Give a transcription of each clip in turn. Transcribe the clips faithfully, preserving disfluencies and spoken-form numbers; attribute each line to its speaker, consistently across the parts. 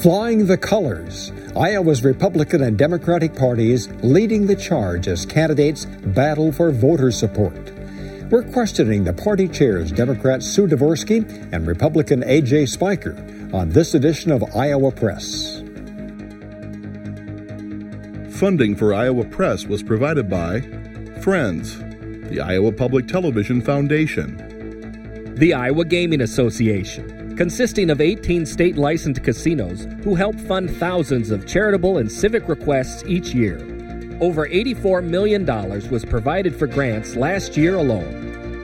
Speaker 1: Flying the colors, Iowa's Republican and Democratic parties leading the charge as candidates battle for voter support. We're questioning the party chairs, Democrat Sue Dvorsky and Republican A J Spiker, on this edition of Iowa Press.
Speaker 2: Funding for Iowa Press was provided by Friends, the Iowa Public Television Foundation,
Speaker 3: the Iowa Gaming Association, consisting of eighteen state-licensed casinos who help fund thousands of charitable and civic requests each year. Over eighty-four million dollars was provided for grants last year alone.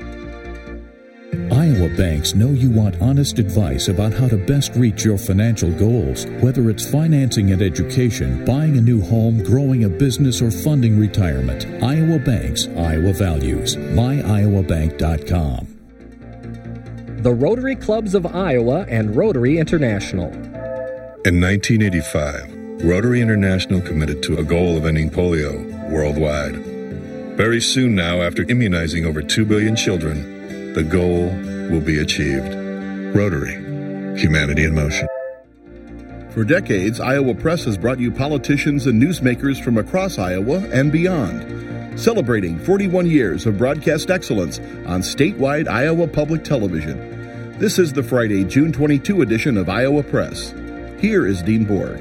Speaker 4: Iowa banks know you want honest advice about how to best reach your financial goals, whether it's financing and education, buying a new home, growing a business, or funding retirement. Iowa Banks, Iowa Values. my iowa bank dot com.
Speaker 3: The Rotary Clubs of Iowa and Rotary International.
Speaker 5: In nineteen eighty-five, Rotary International committed to a goal of ending polio worldwide. Very soon now, after immunizing over two billion children, the goal will be achieved. Rotary, humanity in motion.
Speaker 2: For decades, Iowa Press has brought you politicians and newsmakers from across Iowa and beyond, celebrating forty-one years of broadcast excellence on statewide Iowa Public Television. This is the Friday, June twenty-second edition of Iowa Press. Here is Dean Borg.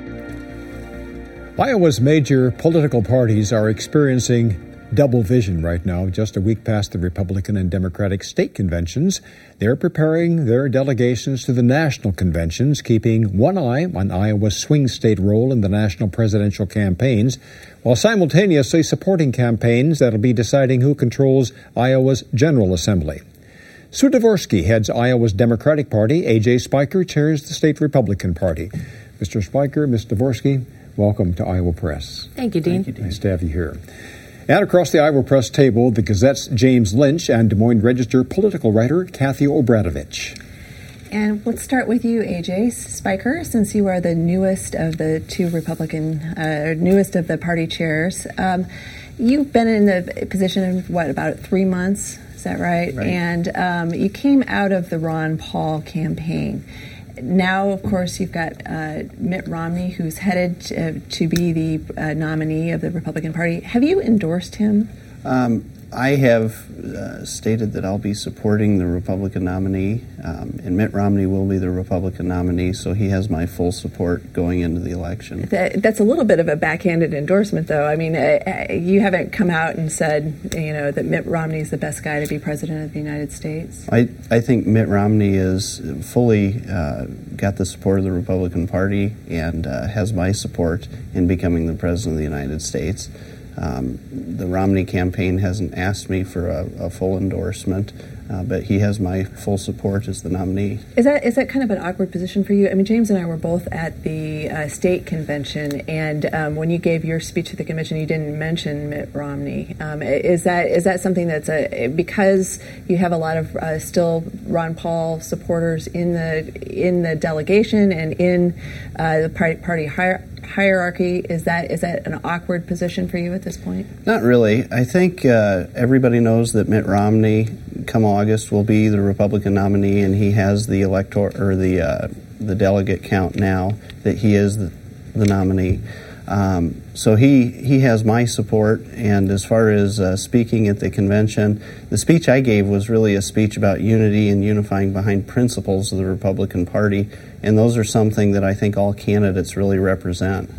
Speaker 1: Iowa's major political parties are experiencing double vision right now. Just a week past the Republican and Democratic state conventions, they're preparing their delegations to the national conventions, keeping one eye on Iowa's swing state role in the national presidential campaigns, while simultaneously supporting campaigns that'll be deciding who controls Iowa's General Assembly. Sue Dvorsky heads Iowa's Democratic Party. A J Spiker chairs the state Republican Party. Mister Spiker, Miz Dvorsky, welcome to Iowa Press.
Speaker 6: Thank you, Dean.
Speaker 1: Thank you, Dean. Nice to have you here. And across the Iowa Press table, the Gazette's James Lynch and Des Moines Register political writer Kathy Obradovich.
Speaker 6: And let's start with you, A J Spiker, since you are the newest of the two Republican, uh, newest of the party chairs. Um, you've been in the position of, what, about three months? Is that right?
Speaker 7: Right.
Speaker 6: And um, you came out of the Ron Paul campaign. Now, of course, you've got uh, Mitt Romney, who's headed to, to be the uh, nominee of the Republican Party. Have you endorsed him?
Speaker 7: Um, I have uh, stated that I'll be supporting the Republican nominee, um, and Mitt Romney will be the Republican nominee, so he has my full support going into the election.
Speaker 6: That, that's a little bit of a backhanded endorsement, though. I mean, uh, you haven't come out and said, you know, that Mitt Romney is the best guy to be president of the United States.
Speaker 7: I, I think Mitt Romney is fully uh, got the support of the Republican Party and uh, has my support in becoming the president of the United States. Um, the Romney campaign hasn't asked me for a, a full endorsement, uh, but he has my full support as the nominee.
Speaker 6: Is that is that kind of an awkward position for you? I mean, James and I were both at the uh, state convention, and um, when you gave your speech at the convention, you didn't mention Mitt Romney. Um, is that is that something that's a because you have a lot of uh, still Ron Paul supporters in the in the delegation and in uh, the party, party hier- hierarchy? Is that is that an awkward position for you at this point?
Speaker 7: Not really. I think uh, everybody knows that Mitt Romney, come August, will be the Republican nominee, and he has the elector or the uh, the delegate count now that he is the, the nominee. Um, so he he has my support. And as far as uh, speaking at the convention, the speech I gave was really a speech about unity and unifying behind principles of the Republican Party, and those are something that I think all candidates really represent.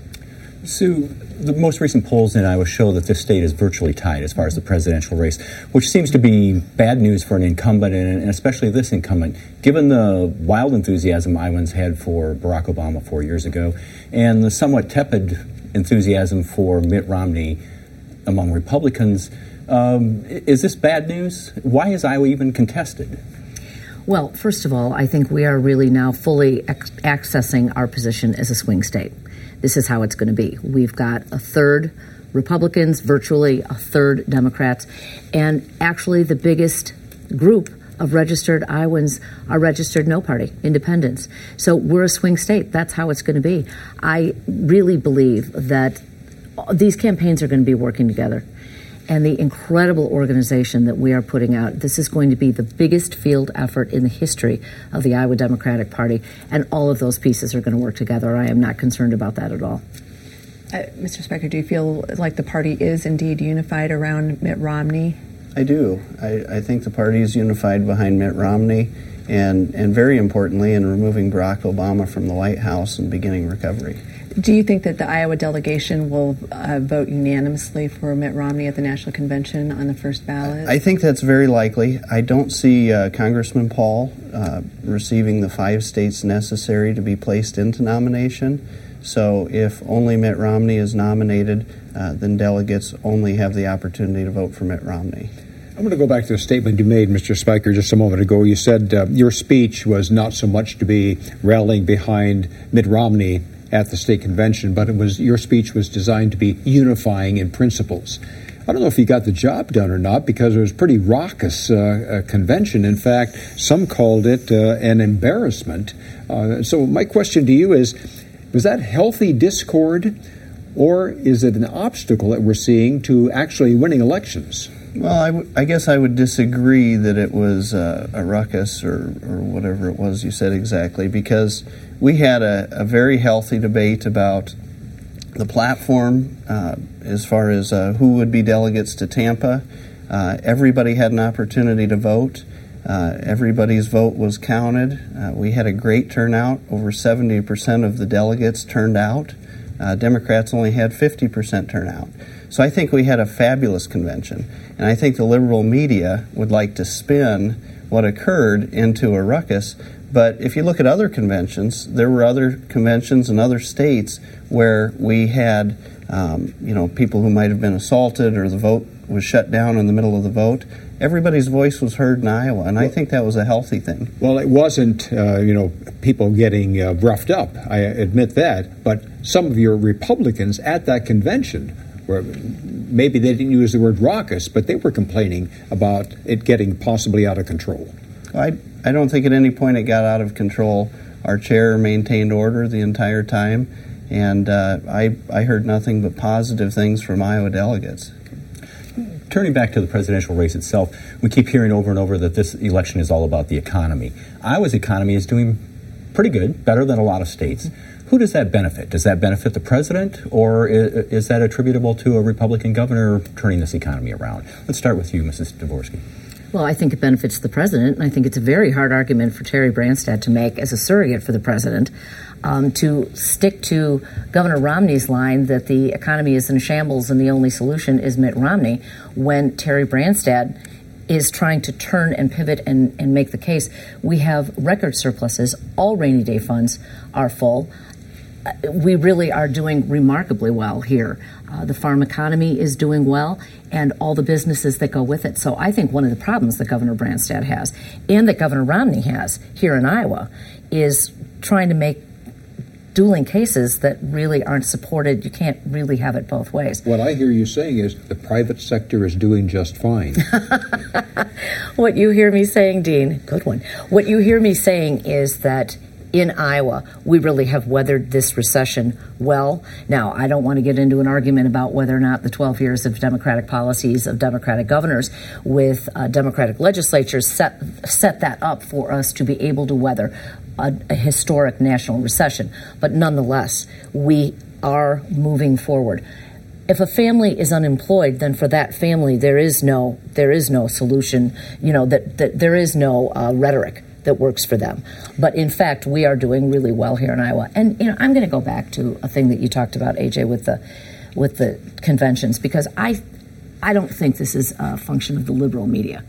Speaker 8: Sue, the most recent polls in Iowa show that this state is virtually tied as far as the presidential race, which seems to be bad news for an incumbent, and especially this incumbent, given the wild enthusiasm Iowans had for Barack Obama four years ago and the somewhat tepid enthusiasm for Mitt Romney among Republicans. Um, is this bad news? Why is Iowa even contested?
Speaker 9: Well, first of all, I think we are really now fully ex- accessing our position as a swing state. This is how it's going to be. We've got a third Republicans, virtually a third Democrats, and actually the biggest group of registered Iowans are registered no party, independents. So we're a swing state. That's how it's going to be. I really believe that these campaigns are going to be working together. and the incredible organization that we are putting out. This is going to be the biggest field effort in the history of the Iowa Democratic Party, and all of those pieces are going to work together. I am not concerned about that at all.
Speaker 6: Uh, Mister Spiker, do you feel like the party is indeed unified around Mitt Romney?
Speaker 7: I do. I, I think the party is unified behind Mitt Romney, and, and very importantly, in removing Barack Obama from the White House and beginning recovery.
Speaker 6: Do you think that the Iowa delegation will uh, vote unanimously for Mitt Romney at the National Convention on the first ballot?
Speaker 7: I think that's very likely. I don't see uh, Congressman Paul uh, receiving the five states necessary to be placed into nomination. So if only Mitt Romney is nominated, uh, then delegates only have the opportunity to vote for Mitt Romney.
Speaker 1: I'm going to go back to a statement you made, Mister Spiker, just a moment ago. You said uh, your speech was not so much to be rallying behind Mitt Romney at the state convention, but it was your speech was designed to be unifying in principles. I don't know if you got the job done or not, because it was a pretty raucous uh, uh, convention. In fact, some called it uh, an embarrassment. Uh, so my question to you is, was that healthy discord, or is it an obstacle that we're seeing to actually winning elections?
Speaker 7: Well, I, w- I guess I would disagree that it was uh, a ruckus or, or whatever it was you said exactly, because we had a, a very healthy debate about the platform uh, as far as uh, who would be delegates to Tampa. Uh, everybody had an opportunity to vote. Uh, everybody's vote was counted. Uh, we had a great turnout. Over seventy percent of the delegates turned out. Uh, Democrats only had fifty percent turnout. So I think we had a fabulous convention. And I think the liberal media would like to spin what occurred into a ruckus. But if you look at other conventions, there were other conventions in other states where we had, um, you know, people who might have been assaulted, or the vote was shut down in the middle of the vote. Everybody's voice was heard in Iowa, and I think that was a healthy thing.
Speaker 1: Well, it wasn't, uh, you know, people getting uh, roughed up. I admit that. But some of your Republicans at that convention, where maybe they didn't use the word raucous, but they were complaining about it getting possibly out of control.
Speaker 7: I, I don't think at any point it got out of control. Our chair maintained order the entire time, and uh, I, I heard nothing but positive things from Iowa delegates.
Speaker 8: Turning back to the presidential race itself, we keep hearing over and over that this election is all about the economy. Iowa's economy is doing pretty good, better than a lot of states. Who does that benefit? Does that benefit the president, or is, is that attributable to a Republican governor turning this economy around? Let's start with you, Missus Dvorsky.
Speaker 9: Well, I think it benefits the president, and I think it's a very hard argument for Terry Branstad to make as a surrogate for the president, um, to stick to Governor Romney's line that the economy is in shambles and the only solution is Mitt Romney, when Terry Branstad is trying to turn and pivot and, and make the case. We have record surpluses. All rainy day funds are full. We really are doing remarkably well here. Uh, the farm economy is doing well, and all the businesses that go with it. So I think one of the problems that Governor Branstad has, and that Governor Romney has here in Iowa, is trying to make dueling cases that really aren't supported. You can't really have it both ways.
Speaker 1: What I hear you saying is the private sector is doing just fine.
Speaker 9: What you hear me saying, Dean, good one. What you hear me saying is that in Iowa, we really have weathered this recession well. Now, I don't want to get into an argument about whether or not the twelve years of Democratic policies of Democratic governors with uh, Democratic legislatures set, set that up for us to be able to weather a, a historic national recession. But nonetheless, we are moving forward. If a family is unemployed, then for that family, there is no there is no solution. You know, that, that there is no uh, rhetoric that works for them. But in fact, we are doing really well here in Iowa. And you know, I'm going to go back to a thing that you talked about, A J, with the with the conventions, because I I don't think this is a function of the liberal media.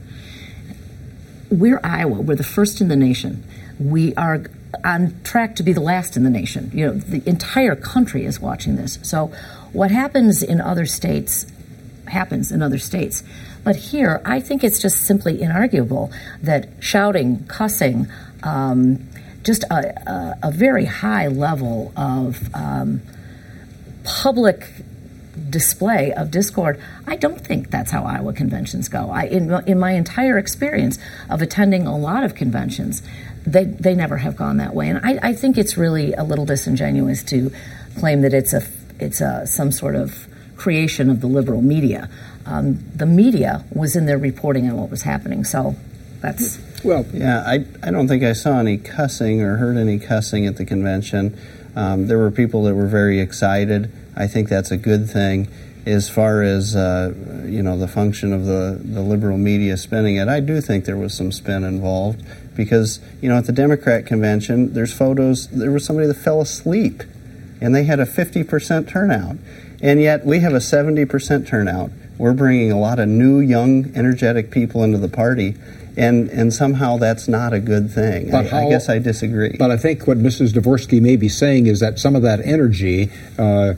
Speaker 9: We're Iowa. We're the first in the nation. We are on track to be the last in the nation. You know, the entire country is watching this. So what happens in other states happens in other states. But here, I think it's just simply inarguable that shouting, cussing, um, just a, a, a very high level of um, public display of discord, I don't think that's how Iowa conventions go. I, in, in my entire experience of attending a lot of conventions, they, they never have gone that way. And I, I think it's really a little disingenuous to claim that it's a it's a, some sort of creation of the liberal media. Um, the media was in there reporting on what was happening, so that's...
Speaker 7: Well, yeah, I, I don't think I saw any cussing or heard any cussing at the convention. Um, there were people that were very excited. I think that's a good thing. As far as, uh, you know, the function of the, the liberal media spinning it, I do think there was some spin involved because, you know, at the Democrat convention, there's photos, there was somebody that fell asleep, and they had a fifty percent turnout. And yet we have a seventy percent turnout. We're bringing a lot of new, young, energetic people into the party, and, and somehow that's not a good thing. I, how, I guess I disagree.
Speaker 1: But I think what Missus Dvorsky may be saying is that some of that energy uh,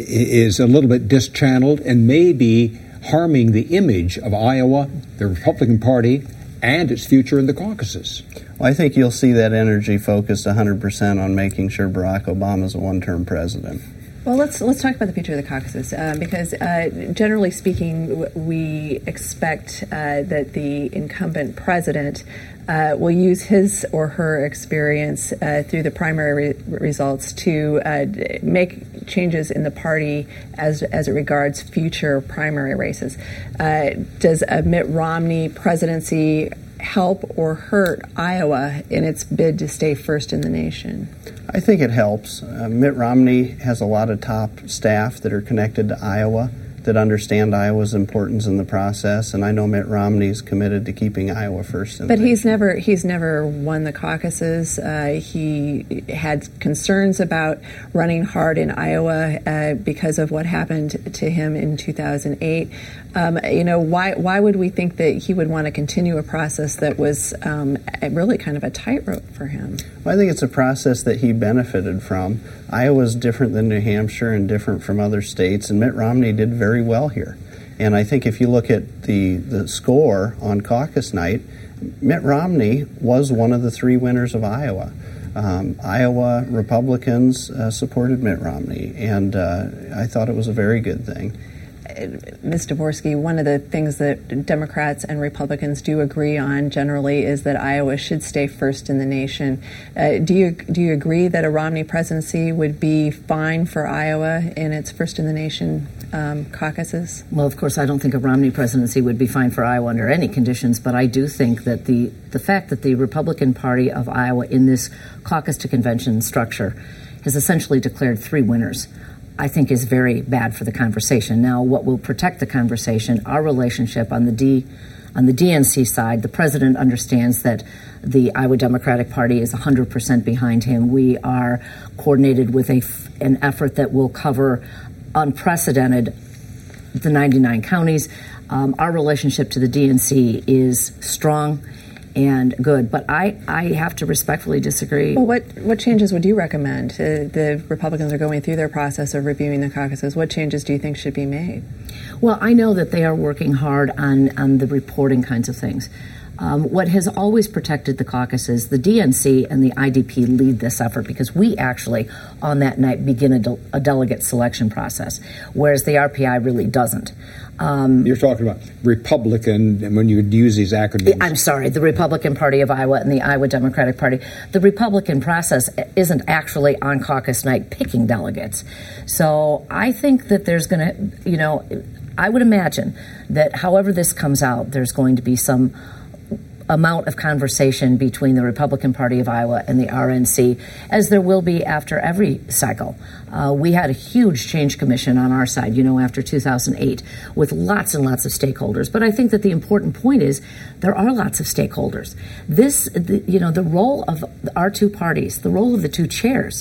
Speaker 1: is a little bit dischanneled and may be harming the image of Iowa, the Republican Party, and its future in the caucuses.
Speaker 7: Well, I think you'll see that energy focused one hundred percent on making sure Barack Obama is a one-term president.
Speaker 6: Well, let's let's talk about the future of the caucuses uh, because, uh, generally speaking, w- we expect uh, that the incumbent president uh, will use his or her experience uh, through the primary re- results to uh, make changes in the party as as it regards future primary races. Uh, does a Mitt Romney presidency help or hurt Iowa in its bid to stay first in the nation?
Speaker 7: I think it helps. Uh, Mitt Romney has a lot of top staff that are connected to Iowa that understand Iowa's importance in the process, and I know Mitt Romney's committed to keeping Iowa first. In
Speaker 6: but
Speaker 7: the
Speaker 6: he's
Speaker 7: nation.
Speaker 6: never he's never won the caucuses. Uh, he had concerns about running hard in Iowa uh, because of what happened to him in two thousand eight. Um, you know, why why would we think that he would want to continue a process that was um, really kind of a tightrope for him?
Speaker 7: Well, I think it's a process that he benefited from. Iowa's different than New Hampshire and different from other states, and Mitt Romney did very well here. And I think if you look at the, the score on caucus night, Mitt Romney was one of the three winners of Iowa. Um, Iowa Republicans uh, supported Mitt Romney, and uh, I thought it was a very good thing.
Speaker 6: Miz Dvorsky, one of the things that Democrats and Republicans do agree on generally is that Iowa should stay first in the nation. Uh, do you do you agree that a Romney presidency would be fine for Iowa in its first in the nation um, caucuses?
Speaker 9: Well, of course, I don't think a Romney presidency would be fine for Iowa under any conditions, but I do think that the, the fact that the Republican Party of Iowa in this caucus to convention structure has essentially declared three winners, I think is very bad for the conversation. Now, what will protect the conversation, our relationship on the D, on the D N C side, the president understands that the Iowa Democratic Party is one hundred percent behind him. We are coordinated with a, an effort that will cover unprecedented the ninety-nine counties. Um, our relationship to the D N C is strong and good, but I, I have to respectfully disagree.
Speaker 6: Well, what, what changes would you recommend? Uh, the Republicans are going through their process of reviewing the caucuses. What changes do you think should be made?
Speaker 9: Well, I know that they are working hard on, on the reporting kinds of things. Um, what has always protected the caucuses, the D N C and the I D P lead this effort because we actually, on that night, begin a, de- a delegate selection process, whereas the R P I really doesn't. Um,
Speaker 1: You're talking about Republican, and when you would use these acronyms.
Speaker 9: I'm sorry, the Republican Party of Iowa and the Iowa Democratic Party. The Republican process isn't actually on caucus night picking delegates. So I think that there's going to, you know, I would imagine that however this comes out, there's going to be some amount of conversation between the Republican Party of Iowa and the R N C, as there will be after every cycle. Uh, we had a huge change commission on our side, you know, after two thousand eight, with lots and lots of stakeholders. But I think that the important point is there are lots of stakeholders. This, the, you know, the role of our two parties, the role of the two chairs,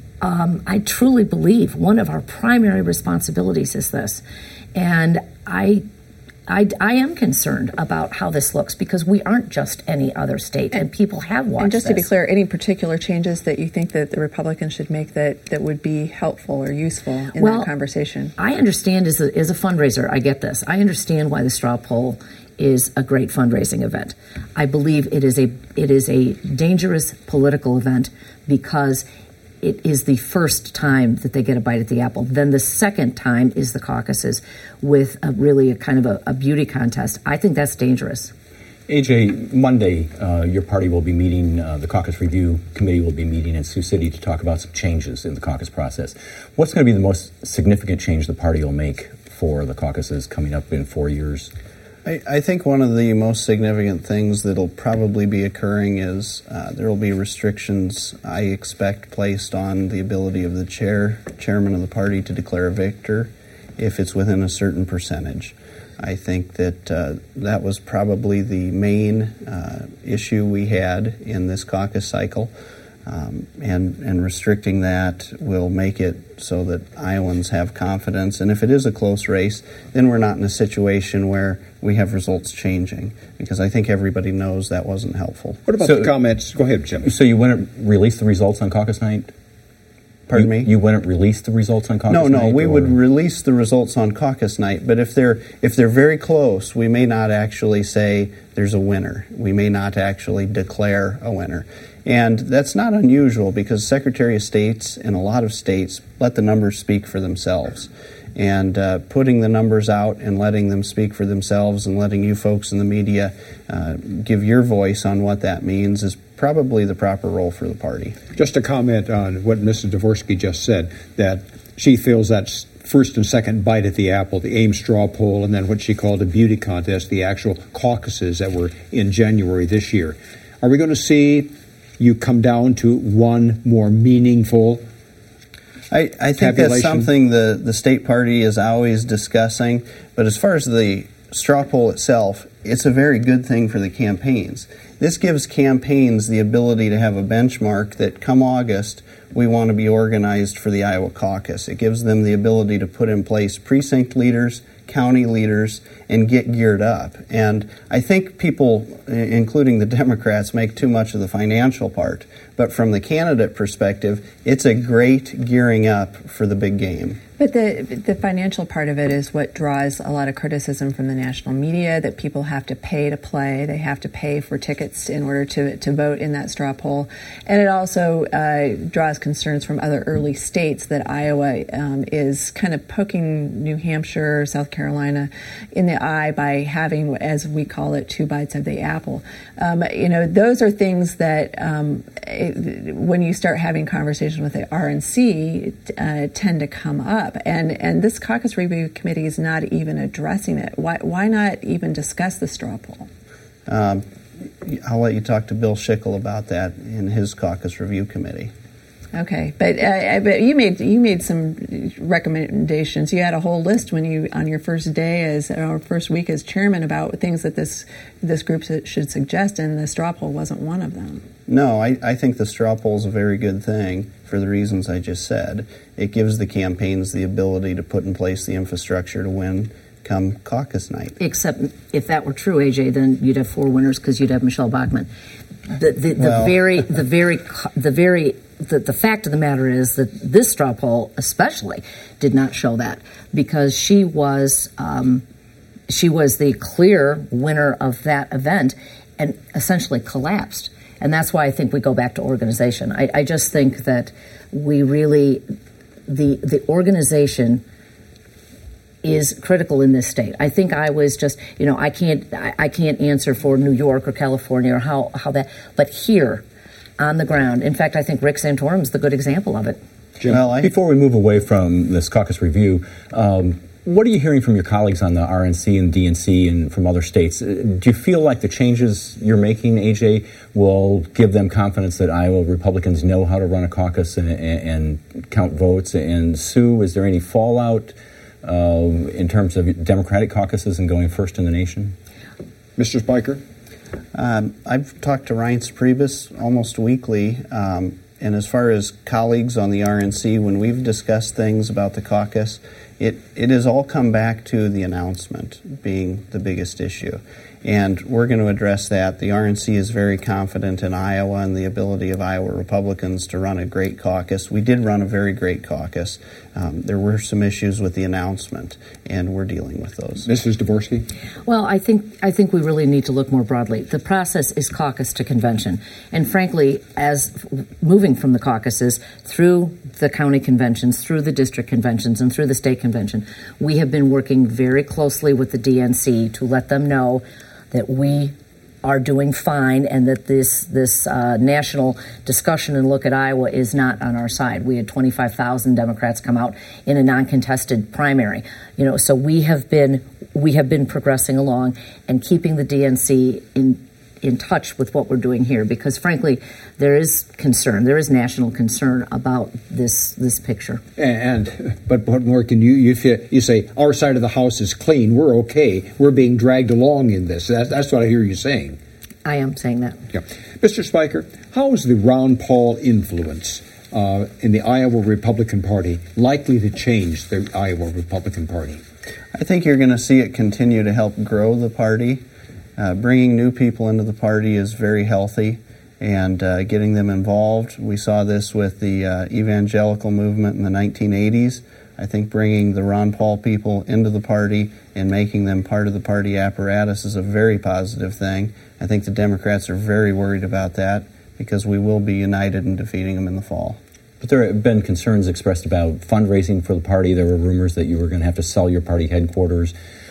Speaker 9: um, I truly believe one of our primary responsibilities is this. And I I, I am concerned about how this looks because we aren't just any other state, and, and people have watched
Speaker 6: And just
Speaker 9: this.
Speaker 6: to be clear, any particular changes that you think that the Republicans should make that, that would be helpful or useful in
Speaker 9: well,
Speaker 6: that conversation?
Speaker 9: I understand as a, as a fundraiser, I get this. I understand why the straw poll is a great fundraising event. I believe it is a it is a dangerous political event because it is the first time that they get a bite at the apple. Then the second time is the caucuses with a really a kind of a, a beauty contest. I think that's dangerous.
Speaker 8: A J, Monday, uh, your party will be meeting, uh, the Caucus Review Committee will be meeting in Sioux City to talk about some changes in the caucus process. What's going to be the most significant change the party will make for the caucuses coming up in four years?
Speaker 7: I, I think one of the most significant things that'll probably be occurring is uh, there will be restrictions, I expect, placed on the ability of the chair, chairman of the party to declare a victor if it's within a certain percentage. I think that uh, that was probably the main uh, issue we had in this caucus cycle. Um, and, and restricting that will make it so that Iowans have confidence. And if it is a close race, then we're not in a situation where we have results changing, because I think everybody knows that wasn't helpful.
Speaker 1: What about
Speaker 8: so,
Speaker 1: the comments? Go ahead, Jim.
Speaker 8: So you wouldn't release the results on caucus night?
Speaker 7: Pardon
Speaker 8: you,
Speaker 7: me?
Speaker 8: You wouldn't release the results on caucus
Speaker 7: no,
Speaker 8: night?
Speaker 7: No, no. We
Speaker 8: or?
Speaker 7: would release the results on caucus night, but if they're if they're very close, we may not actually say there's a winner. We may not actually declare a winner. And that's not unusual, because Secretary of States in a lot of states let the numbers speak for themselves. And uh, putting the numbers out and letting them speak for themselves and letting you folks in the media uh, give your voice on what that means is probably the proper role for the party.
Speaker 1: Just a comment on what Missus Dvorsky just said, that she feels that's first and second bite at the apple, the Ames straw poll, and then what she called a beauty contest, the actual caucuses that were in January this year. Are we going to see you come down to one more meaningful
Speaker 7: I, I think
Speaker 1: tabulation?
Speaker 7: That's something the, the state party is always discussing. But as far as the straw poll itself, it's a very good thing for the campaigns. This gives campaigns the ability to have a benchmark that come August, we want to be organized for the Iowa caucus. It gives them the ability to put in place precinct leaders, county leaders, and get geared up. And I think people, including the Democrats, make too much of the financial part. But from the candidate perspective, it's a great gearing up for the big game.
Speaker 6: But the the financial part of it is what draws a lot of criticism from the national media, that people have to pay to play. They have to pay for tickets in order to, to vote in that straw poll. And it also uh, draws concerns from other early states that Iowa um, is kind of poking New Hampshire, South Carolina in the eye by having, as we call it, two bites of the apple. Um, you know, those are things that um, it, when you start having conversations with the R N C uh, tend to come up. And and this caucus review committee is not even addressing it. Why why not even discuss the straw poll?
Speaker 7: Um, I'll let you talk to Bill Schickel about that in his caucus review committee.
Speaker 6: Okay, but uh, but you made you made some recommendations. You had a whole list when you on your first day as or first week as chairman about things that this this group should suggest, and the straw poll wasn't one of them.
Speaker 7: No, I, I think the straw poll is a very good thing for the reasons I just said. It gives the campaigns the ability to put in place the infrastructure to win come caucus night.
Speaker 9: Except if that were true, A J, then you'd have four winners because you'd have Michelle Bachmann. The, the, the
Speaker 7: well,
Speaker 9: very, the very, the very, the, the fact of the matter is that this straw poll, especially, did not show that, because she was, um, she was the clear winner of that event, and essentially collapsed. And that's why I think we go back to organization. I, I just think that we really, the the organization is critical in this state. I think I was just, you know, I can't I, I can't answer for New York or California or how, how that, but here on the ground. In fact, I think Rick Santorum's the good example of it.
Speaker 8: Jim, well, I, before we move away from this caucus review, um, what are you hearing from your colleagues on the R N C and D N C and from other states? Do you feel like the changes you're making, A J, will give them confidence that Iowa Republicans know how to run a caucus and, and, and count votes? And Sue, is there any fallout uh, in terms of Democratic caucuses and going first in the nation?
Speaker 1: Mister Spiker?
Speaker 7: Um, I've talked to Reince Priebus almost weekly. Um, and as far as colleagues on the R N C, when we've discussed things about the caucus, It it has all come back to the announcement being the biggest issue. And we're going to address that. The R N C is very confident in Iowa and the ability of Iowa Republicans to run a great caucus. We did run a very great caucus. Um, there were some issues with the announcement, and we're dealing with those.
Speaker 1: Missus Dvorsky?
Speaker 9: Well, I think I think we really need to look more broadly. The process is caucus to convention. And frankly, as moving from the caucuses through the county conventions, through the district conventions, and through the state convention, we have been working very closely with the D N C to let them know that we are doing fine, and that this this uh, national discussion and look at Iowa is not on our side. We had twenty-five thousand Democrats come out in a non-contested primary. You know, so we have been we have been progressing along and keeping the D N C in. in touch with what we're doing here, because frankly there is concern, there is national concern about this this picture.
Speaker 1: And but what more can you you feel, you say our side of the house is clean, we're okay, we're being dragged along in this. That's, that's what I hear you saying.
Speaker 9: I am saying that.
Speaker 1: Yeah, Mister Spiker, how is the Ron Paul influence uh, in the Iowa Republican Party likely to change the Iowa Republican Party?
Speaker 7: I think you're going to see it continue to help grow the party. Uh, bringing new people into the party is very healthy, and uh, getting them involved. We saw this with the uh, evangelical movement in the nineteen eighties. I think bringing the Ron Paul people into the party and making them part of the party apparatus is a very positive thing. I think the Democrats are very worried about that, because we will be united in defeating them in the fall.
Speaker 8: But there have been concerns expressed about fundraising for the party. There were rumors that you were going to have to sell your party headquarters.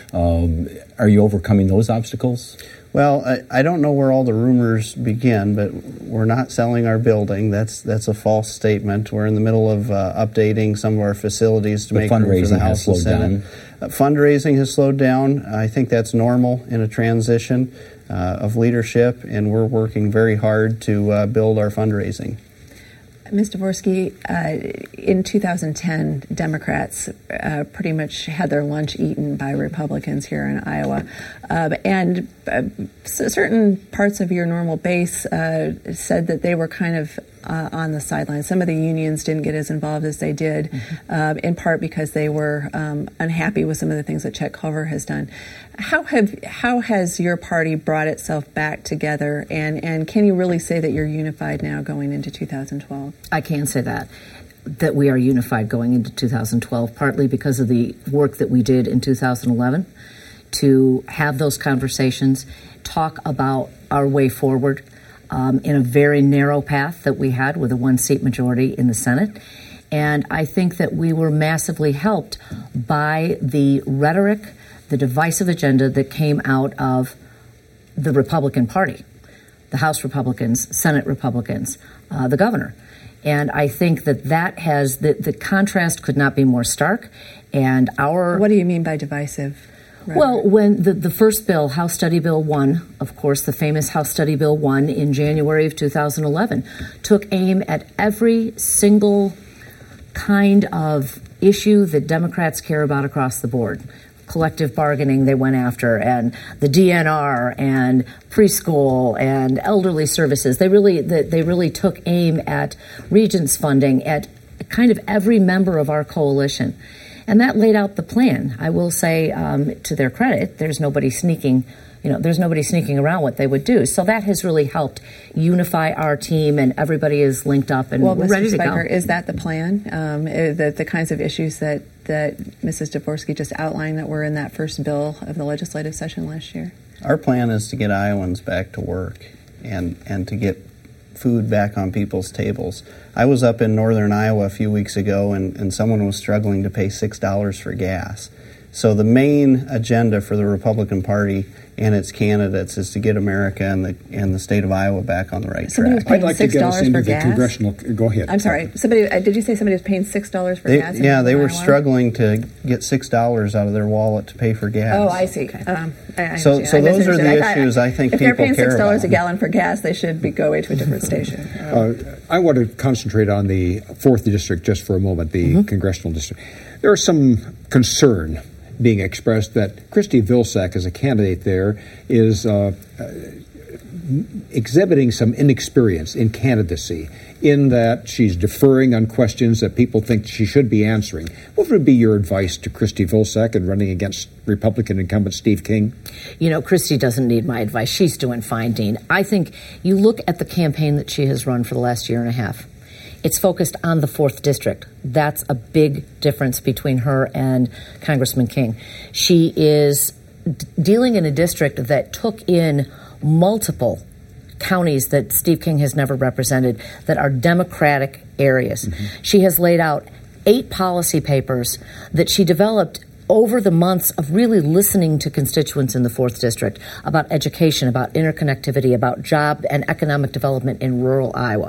Speaker 8: Um, are you overcoming those obstacles?
Speaker 7: Well, I, I don't know where all the rumors begin, but we're not selling our building. That's that's a false statement. We're in the middle of uh, updating some of our facilities to
Speaker 8: the
Speaker 7: make room for the House and Senate. Uh, fundraising has slowed down. I think that's normal in a transition uh, of leadership, and we're working very hard to uh, build our fundraising.
Speaker 6: Miz Dvorsky, uh, in two thousand ten, Democrats uh, pretty much had their lunch eaten by Republicans here in Iowa. Uh, and uh, certain parts of your normal base uh, said that they were kind of uh, on the sidelines. Some of the unions didn't get as involved as they did, mm-hmm. uh, in part because they were um, unhappy with some of the things that Chet Culver has done. How have how has your party brought itself back together, and, and can you really say that you're unified now going into two thousand twelve?
Speaker 9: I can say that, that we are unified going into two thousand twelve, partly because of the work that we did in two thousand eleven to have those conversations, talk about our way forward um, in a very narrow path that we had with a one-seat majority in the Senate. And I think that we were massively helped by the rhetoric, the divisive agenda that came out of the Republican Party, the House Republicans, Senate Republicans, uh, the governor. And I think that that has, the, the contrast could not be more stark. And our...
Speaker 6: What do you mean by divisive? Rhetoric?
Speaker 9: Well, when the, the first bill, House Study Bill one, of course, the famous House Study Bill one in January of two thousand eleven, took aim at every single kind of issue that Democrats care about across the board. Collective bargaining they went after, and the D N R, and preschool, and elderly services. They really they really took aim at Regents funding, at kind of every member of our coalition. And that laid out the plan. I will say, um, to their credit, there's nobody sneaking, you know, there's nobody sneaking around what they would do. So that has really helped unify our team, and everybody is linked up and
Speaker 6: well,
Speaker 9: we're
Speaker 6: Mister
Speaker 9: ready to
Speaker 6: Spiker,
Speaker 9: go.
Speaker 6: Is that the plan? Um, the, the kinds of issues that, that Missus Dvorsky just outlined that were in that first bill of the legislative session last year?
Speaker 7: Our plan is to get Iowans back to work and, and to get food back on people's tables. I was up in northern Iowa a few weeks ago, and, and someone was struggling to pay six dollars for gas. So the main agenda for the Republican Party and its candidates is to get America and the and the state of Iowa back on the right
Speaker 6: somebody
Speaker 7: track.
Speaker 1: I'd like to get us into the congressional... Go ahead.
Speaker 6: I'm sorry. Somebody uh, did you say somebody was paying six dollars for
Speaker 7: they,
Speaker 6: gas?
Speaker 7: Yeah, they were
Speaker 6: Iowa?
Speaker 7: struggling to get six dollars out of their wallet to pay for gas.
Speaker 6: Oh, I see. Um, I, I
Speaker 7: so so
Speaker 6: I
Speaker 7: those are the
Speaker 6: I thought,
Speaker 7: issues I think
Speaker 6: if
Speaker 7: people care about.
Speaker 6: If they're paying six dollars a gallon for gas, they should be go away to a different station. Um,
Speaker 1: Uh, I want to concentrate on the fourth district just for a moment, the mm-hmm. congressional district. There is some concern being expressed that Kristi Vilsack, as a candidate there, is uh, uh, exhibiting some inexperience in candidacy, in that she's deferring on questions that people think she should be answering. What would be your advice to Kristi Vilsack in running against Republican incumbent Steve King?
Speaker 9: You know, Kristi doesn't need my advice. She's doing fine, Dean. I think you look at the campaign that she has run for the last year and a half. It's focused on the fourth district. That's a big difference between her and Congressman King. She is d- dealing in a district that took in multiple counties that Steve King has never represented that are Democratic areas. Mm-hmm. She has laid out eight policy papers that she developed over the months of really listening to constituents in the fourth District about education, about interconnectivity, about job and economic development in rural Iowa.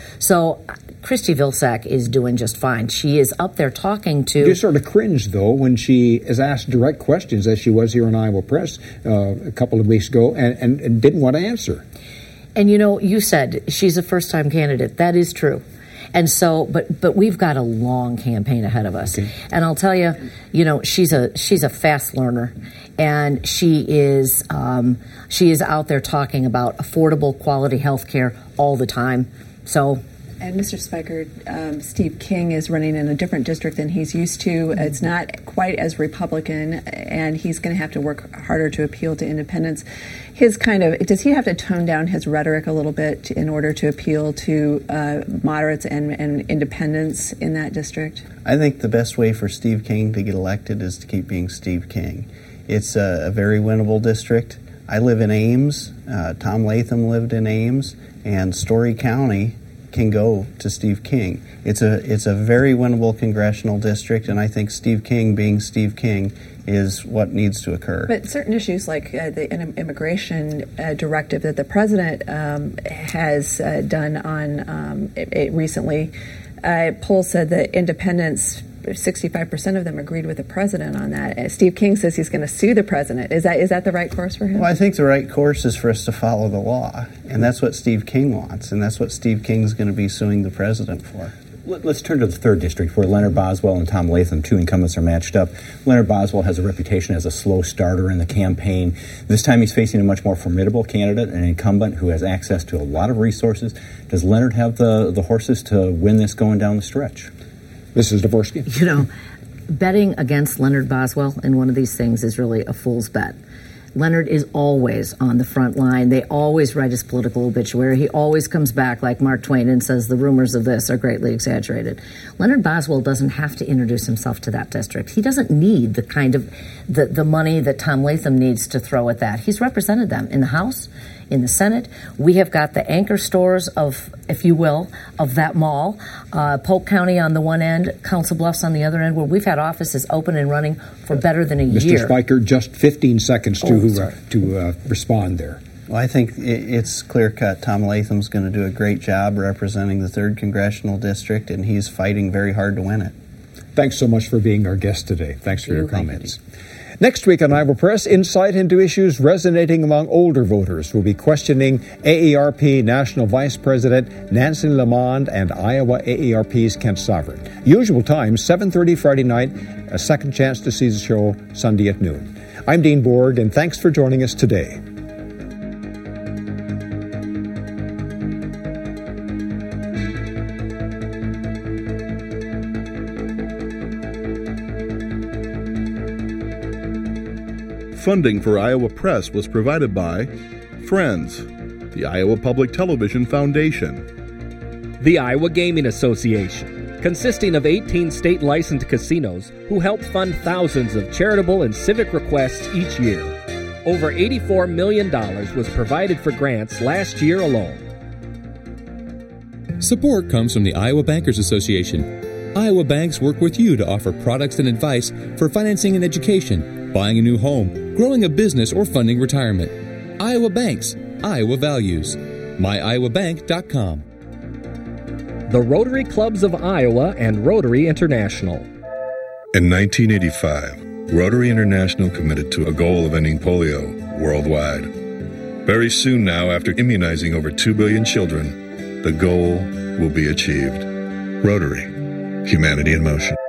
Speaker 9: So Christy Vilsack is doing just fine. She is up there talking to...
Speaker 1: You sort of cringed, though, when she is asked direct questions, as she was here on Iowa Press uh, a couple of weeks ago, and, and, and didn't want to answer.
Speaker 9: And, you know, you said she's a first-time candidate. That is true. And so, but but we've got a long campaign ahead of us. Okay. And I'll tell you, you know, she's a she's a fast learner, and she is um, she is out there talking about affordable, quality health care all the time. So.
Speaker 6: And Mister Spiker, um, Steve King is running in a different district than he's used to. It's not quite as Republican, and he's going to have to work harder to appeal to independents. His kind of, does he have to tone down his rhetoric a little bit in order to appeal to uh, moderates and, and independents in that district?
Speaker 7: I think the best way for Steve King to get elected is to keep being Steve King. It's a, a very winnable district. I live in Ames. Uh, Tom Latham lived in Ames, and Story County can go to Steve King. It's a it's a very winnable congressional district, and I think Steve King being Steve King is what needs to occur.
Speaker 6: But certain issues like uh, the immigration uh, directive that the president um, has uh, done on um, it, it recently, uh, polls said that independents, sixty-five percent of them agreed with the president on that. Uh, Steve King says he's going to sue the president. Is that is that the right course for him?
Speaker 7: Well, I think the right course is for us to follow the law, and that's what Steve King wants, and that's what Steve King's going to be suing the president for.
Speaker 8: Let's turn to the third district, where Leonard Boswell and Tom Latham, two incumbents, are matched up. Leonard Boswell has a reputation as a slow starter in the campaign. This time he's facing a much more formidable candidate, an incumbent who has access to a lot of resources. Does Leonard have the, the horses to win this going down the stretch?
Speaker 1: Missus Dvorsky?
Speaker 9: You know, betting against Leonard Boswell in one of these things is really a fool's bet. Leonard is always on the front line. They always write his political obituary. He always comes back like Mark Twain and says the rumors of this are greatly exaggerated. Leonard Boswell doesn't have to introduce himself to that district. He doesn't need the kind of the, the money that Tom Latham needs to throw at that. He's represented them in the House, in the Senate. We have got the anchor stores of, if you will, of that mall. Uh, Polk County on the one end, Council Bluffs on the other end, where we've had offices open and running for better than a
Speaker 1: Mister
Speaker 9: year.
Speaker 1: Mister Spiker, just fifteen seconds to oh, uh, to uh, respond there.
Speaker 7: Well, I think it's clear-cut. Tom Latham's going to do a great job representing the third Congressional District, and he's fighting very hard to win it.
Speaker 1: Thanks so much for being our guest today. Thanks for
Speaker 7: you,
Speaker 1: your comments. Next week on Iowa Press, insight into issues resonating among older voters. We'll be questioning A A R P National Vice President Nancy Lamond and Iowa A A R P's Kent Sovereign. Usual time, seven thirty Friday night, a second chance to see the show Sunday at noon. I'm Dean Borg, and thanks for joining us today.
Speaker 2: Funding for Iowa Press was provided by Friends, the Iowa Public Television Foundation,
Speaker 3: the Iowa Gaming Association, consisting of eighteen state-licensed casinos who help fund thousands of charitable and civic requests each year. Over eighty-four million dollars was provided for grants last year alone.
Speaker 10: Support comes from the Iowa Bankers Association. Iowa banks work with you to offer products and advice for financing and education, buying a new home, growing a business, or funding retirement. Iowa Banks, Iowa Values. my iowa bank dot com.
Speaker 3: The Rotary Clubs of Iowa and Rotary International.
Speaker 5: In nineteen eighty-five, Rotary International committed to a goal of ending polio worldwide. Very soon now, after immunizing over two billion children, the goal will be achieved. Rotary, humanity in motion.